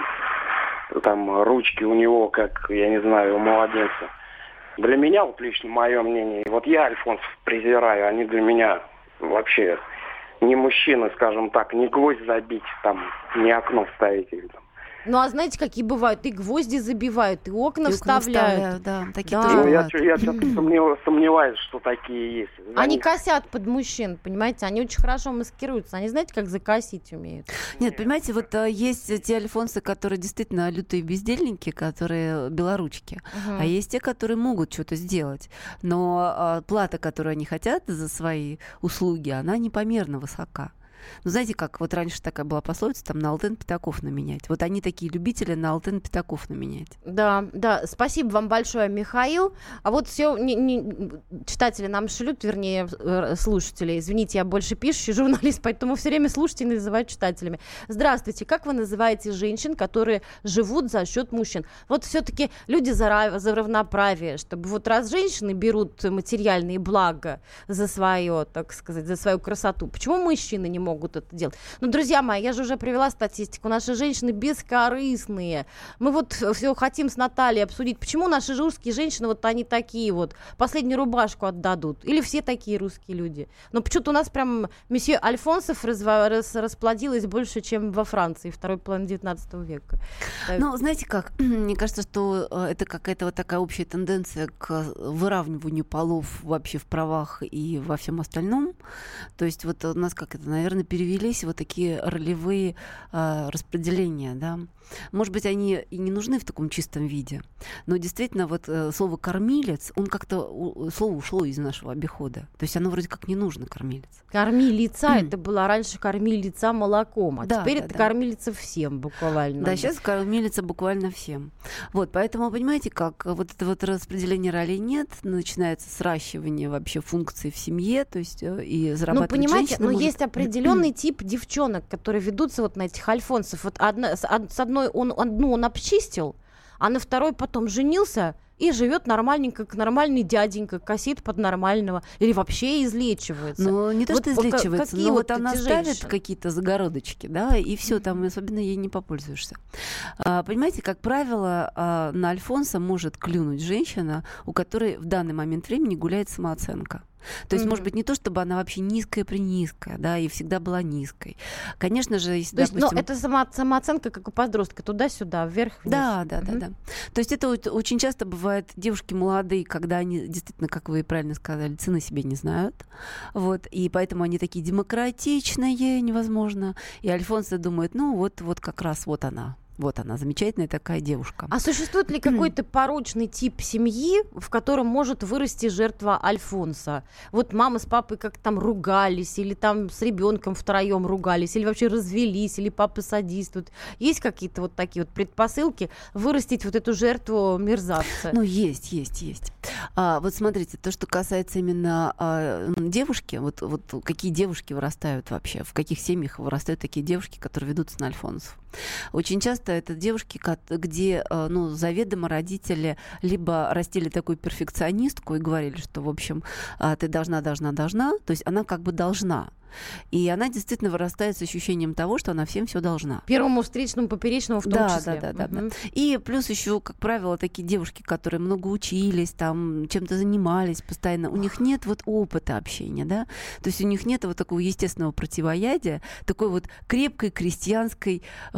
[SPEAKER 11] там ручки у него, как, я не знаю, у младенца. Для меня, вот лично мое мнение, вот я альфонсов презираю, они для меня вообще не мужчины, скажем так, не гвоздь забить, там, не окно вставить или там.
[SPEAKER 2] Ну, а знаете, какие бывают? И гвозди забивают, и окна и вставляют.
[SPEAKER 3] вставляют. Да, такие
[SPEAKER 2] да.
[SPEAKER 3] тоже
[SPEAKER 11] ну, я,
[SPEAKER 3] бывают.
[SPEAKER 11] я что-то сомнев, сомневаюсь, что такие есть. За
[SPEAKER 2] они
[SPEAKER 11] них...
[SPEAKER 2] косят под мужчин, понимаете? Они очень хорошо маскируются. Они, знаете, как закосить умеют.
[SPEAKER 3] Нет, понимаете, вот а, есть те альфонсы, которые действительно лютые бездельники, которые белоручки. Uh-huh. А есть те, которые могут что-то сделать. Но а, плата, которую они хотят за свои услуги, она непомерно высока. Ну, знаете, как вот раньше такая была пословица, там, на алтын пятаков наменять. Вот они такие любители на алтын пятаков наменять.
[SPEAKER 2] Да, да, спасибо вам большое, Михаил. А вот все не, не, читатели нам шлют, вернее, слушатели. Извините, я больше пишущий журналист, поэтому все время слушатели называют читателями. Здравствуйте, как вы называете женщин, которые живут за счет мужчин? Вот все-таки люди за, за равноправие, чтобы вот раз женщины берут материальные блага за свое, так сказать, за свою красоту, почему мужчины не могут могут это делать. Но, друзья мои, я же уже привела статистику. Наши женщины бескорыстные. Мы вот все хотим с Натальей обсудить, почему наши русские женщины вот они такие вот, последнюю рубашку отдадут. Или все такие русские люди. Но почему-то у нас прям месье Альфонсов разва- рас- расплодилось больше, чем во Франции второй половины девятнадцатого века.
[SPEAKER 3] Ну, знаете как, мне кажется, что это какая-то вот такая общая тенденция к выравниванию полов вообще в правах и во всем остальном. То есть вот у нас как это, наверное, перевелись вот такие ролевые э, распределения, да. Может быть, они и не нужны в таком чистом виде, но действительно вот э, слово «кормилец», он как-то, у, слово ушло из нашего обихода. То есть оно вроде как не нужно, кормилец.
[SPEAKER 2] Кормилица, это было раньше кормилица молоком, а
[SPEAKER 3] да,
[SPEAKER 2] теперь
[SPEAKER 3] да,
[SPEAKER 2] это
[SPEAKER 3] да.
[SPEAKER 2] кормилица всем буквально.
[SPEAKER 3] Да, сейчас кормилица буквально всем. Вот, поэтому, понимаете, как вот это вот распределение ролей нет, начинается сращивание вообще функций в семье, то есть и зарабатывать.
[SPEAKER 2] Ну, понимаете, но
[SPEAKER 3] может...
[SPEAKER 2] есть определенный тип девчонок, которые ведутся вот на этих альфонсов. Вот одна, с, с одной он одну он обчистил, а на второй потом женился и живет нормальненько, как нормальный дяденька, косит под нормального, или вообще излечивается.
[SPEAKER 3] Ну, не то,
[SPEAKER 2] вот
[SPEAKER 3] что излечивается, но
[SPEAKER 2] вот
[SPEAKER 3] вот она ставит женщины? Какие-то загородочки, да, и все, mm-hmm. там особенно ей не попользуешься. А, понимаете, как правило, а, на альфонса может клюнуть женщина, у которой в данный момент времени гуляет самооценка. То есть, mm-hmm. может быть, не то, чтобы она вообще низкая-принизкая, да, и всегда была низкой. Конечно же, если,
[SPEAKER 2] то есть,
[SPEAKER 3] допустим...
[SPEAKER 2] но это само, самооценка, как у подростка, туда-сюда, вверх-вниз.
[SPEAKER 3] Да, да,
[SPEAKER 2] mm-hmm.
[SPEAKER 3] да, да. То есть это очень часто бывает девушки молодые, когда они действительно, как вы правильно сказали, цены себе не знают. Вот, и поэтому они такие демократичные, невозможно. И Альфонсо думает, ну вот, вот как раз вот она. Вот она, замечательная такая девушка.
[SPEAKER 2] А существует ли какой-то порочный тип семьи, в котором может вырасти жертва Альфонса? Вот мама с папой как-то там ругались, или там с ребенком втроем ругались, или вообще развелись, или папа содействует. Есть какие-то вот такие вот предпосылки вырастить вот эту жертву мерзавца?
[SPEAKER 3] Ну, есть, есть, есть. А, вот смотрите, то, что касается именно а, девушки, вот, вот какие девушки вырастают вообще, в каких семьях вырастают такие девушки, которые ведутся на альфонсов. Очень часто это девушки, где, ну, заведомо родители либо растили такую перфекционистку и говорили, что, в общем, ты должна, должна, должна, то есть она как бы должна. И она действительно вырастает с ощущением того, что она всем все должна.
[SPEAKER 2] Первому встречному, поперечному в том
[SPEAKER 3] да,
[SPEAKER 2] числе.
[SPEAKER 3] Да, да, да,
[SPEAKER 2] угу.
[SPEAKER 3] да. И плюс еще, как правило, такие девушки, которые много учились, там, чем-то занимались постоянно, у них нет вот опыта общения, да, то есть у них нет вот такого естественного противоядия, такой вот крепкой крестьянской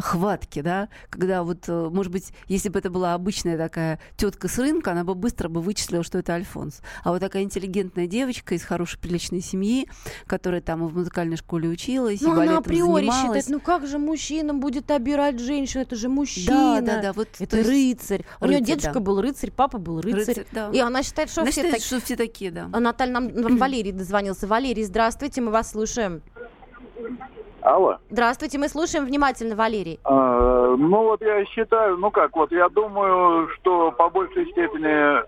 [SPEAKER 3] хватки, да, когда вот, может быть, если бы это была обычная такая тетка с рынка, она бы быстро бы вычислила, что это Альфонс. А вот такая интеллигентная девочка из хорошей, приличной семьи, которая там в музыкальной школе училась,
[SPEAKER 2] ну,
[SPEAKER 3] и балетом
[SPEAKER 2] она априори
[SPEAKER 3] занималась.
[SPEAKER 2] считает, ну как же мужчинам будет обирать женщину, это же мужчина,
[SPEAKER 3] да, да, да, вот,
[SPEAKER 2] это рыцарь. У нее дедушка
[SPEAKER 3] да.
[SPEAKER 2] был рыцарь, папа был рыцарь.
[SPEAKER 3] рыцарь да.
[SPEAKER 2] И она считает, что,
[SPEAKER 3] она
[SPEAKER 2] все,
[SPEAKER 3] считает
[SPEAKER 2] так...
[SPEAKER 3] что все такие, да.
[SPEAKER 2] А Наталья, нам, нам Валерий дозвонился. Валерий, здравствуйте, мы вас слушаем.
[SPEAKER 12] Алло.
[SPEAKER 2] Здравствуйте, мы слушаем внимательно, Валерий.
[SPEAKER 12] А, ну вот я считаю, ну как, вот я думаю, что по большей степени,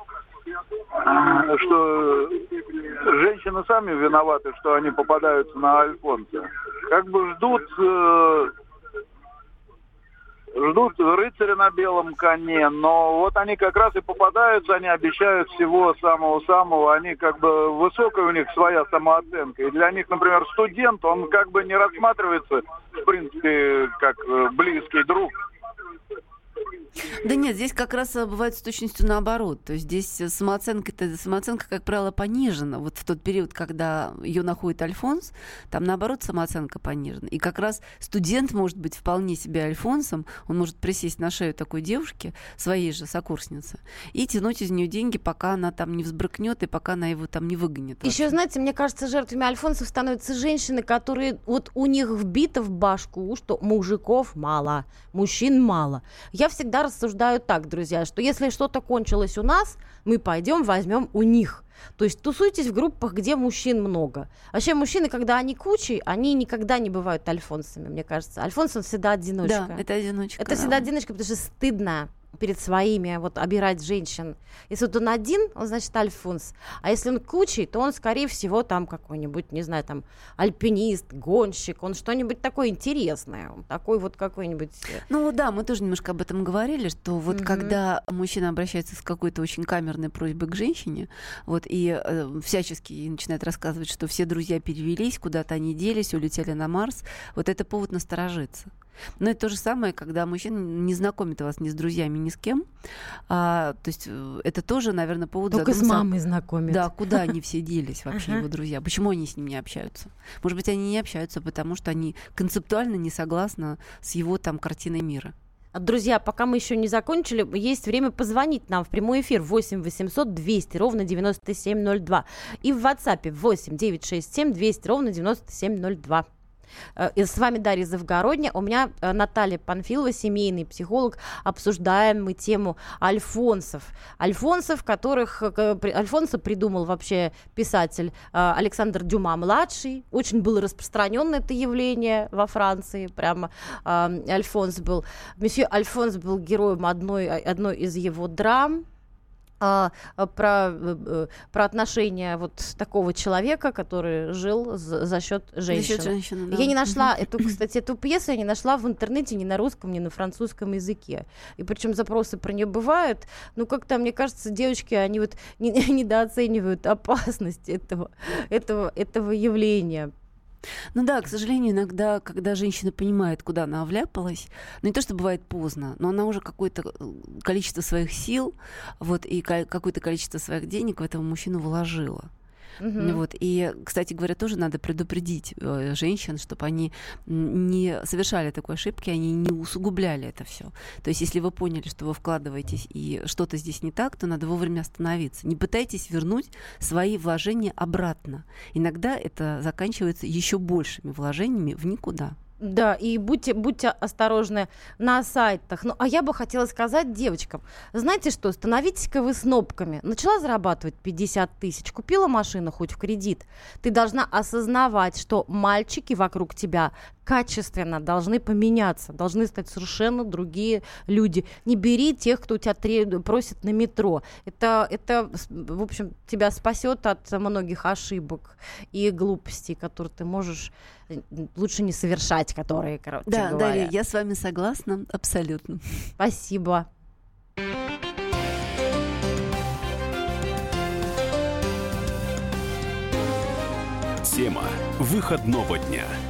[SPEAKER 12] что женщины сами виноваты, что они попадаются на Альфонса. Как бы ждут, э, ждут рыцаря на белом коне, но вот они как раз и попадаются, они обещают всего самого-самого, они как бы высокая у них своя самооценка. И для них, например, студент, он как бы не рассматривается, в принципе, как близкий друг.
[SPEAKER 3] Да нет, здесь как раз бывает с точностью наоборот. То есть здесь самооценка, самооценка, как правило, понижена. Вот в тот период, когда ее находит Альфонс, там наоборот самооценка понижена. И как раз студент может быть вполне себе Альфонсом, он может присесть на шею такой девушки, своей же сокурсницы, и тянуть из нее деньги, пока она там не взбрыкнет и пока она его там не выгонит.
[SPEAKER 2] Еще, вообще. Знаете, мне кажется, жертвами Альфонсов становятся женщины, которые вот у них вбито в башку, что мужиков мало, мужчин мало. Я всегда рассуждаю так, друзья, что если что-то кончилось у нас, мы пойдем возьмем у них. То есть тусуйтесь в группах, где мужчин много. Вообще мужчины, когда они кучей, они никогда не бывают альфонсами, мне кажется. Альфонс, он всегда одиночка.
[SPEAKER 3] Да, это одиночка.
[SPEAKER 2] Это
[SPEAKER 3] да.
[SPEAKER 2] всегда одиночка, потому что стыдно перед своими вот обирать женщин. Если вот он один, он, значит, альфонс. А если он кучей, то он, скорее всего, там какой-нибудь, не знаю, там, альпинист, гонщик, он что-нибудь такое интересное. Он такой вот какой-нибудь...
[SPEAKER 3] Ну да, мы тоже немножко об этом говорили, что вот
[SPEAKER 2] Mm-hmm.
[SPEAKER 3] когда мужчина обращается с какой-то очень камерной просьбой к женщине, вот, и э, всячески начинает рассказывать, что все друзья перевелись, куда-то они делись, улетели на Марс, вот это повод насторожиться. Но это то же самое, когда мужчина не знакомит вас ни с друзьями, ни с кем. А, то есть это тоже, наверное, повод
[SPEAKER 2] Только
[SPEAKER 3] задуматься.
[SPEAKER 2] Только с мамой знакомит.
[SPEAKER 3] Да, куда они все делись вообще,
[SPEAKER 2] Ага.
[SPEAKER 3] его друзья? Почему они с ним не общаются? Может быть, они не общаются, потому что они концептуально не согласны с его там картиной мира.
[SPEAKER 2] Друзья, пока мы еще не закончили, есть время позвонить нам в прямой эфир восемь восемьсот двести ровно девяносто семь ноль два и в WhatsApp восемь девятьсот шестьдесят семь двести ровно девяносто семь ноль два. И с вами Дарья Завгородня, у меня Наталья Панфилова, семейный психолог. Обсуждаем мы тему альфонсов. Альфонсов, которых Альфонса придумал вообще писатель Александр Дюма-младший. Очень было распространено это явление во Франции. Прямо Альфонс был... Месье Альфонс был героем одной, одной из его драм. А, про, про отношения вот такого человека, который жил за, за счет женщины. За счет женщины, да. Я не нашла эту, кстати, эту пьесу я не нашла в интернете ни на русском, ни на французском языке. И причем запросы про нее бывают. Ну, как-то, мне кажется, девочки, они вот не, недооценивают опасность этого, этого, этого явления.
[SPEAKER 3] Ну да, к сожалению, иногда, когда женщина понимает, куда она вляпалась, ну не то, что бывает поздно, но она уже какое-то количество своих сил вот, и какое-то количество своих денег в этого мужчину вложила. Uh-huh. Вот. И, кстати говоря, тоже надо предупредить э, женщин, чтобы они не совершали такой ошибки, они не усугубляли это все. То есть, если вы поняли, что вы вкладываетесь и что-то здесь не так, то надо вовремя остановиться. Не пытайтесь вернуть свои вложения обратно. Иногда это заканчивается еще большими вложениями в никуда.
[SPEAKER 2] Да, и будьте, будьте осторожны на сайтах. Ну, а я бы хотела сказать девочкам, знаете что, становитесь-ка вы снобками. Начала зарабатывать пятьдесят тысяч, купила машину хоть в кредит. Ты должна осознавать, что мальчики вокруг тебя качественно должны поменяться, должны стать совершенно другие люди. Не бери тех, кто у тебя треб... просит на метро. Это, это, в общем, тебя спасет от многих ошибок и глупостей, которые ты можешь лучше не совершать, которые, короче
[SPEAKER 3] да,
[SPEAKER 2] говоря.
[SPEAKER 3] Дарья, я с вами согласна абсолютно.
[SPEAKER 2] Спасибо.
[SPEAKER 1] Тема выходного дня.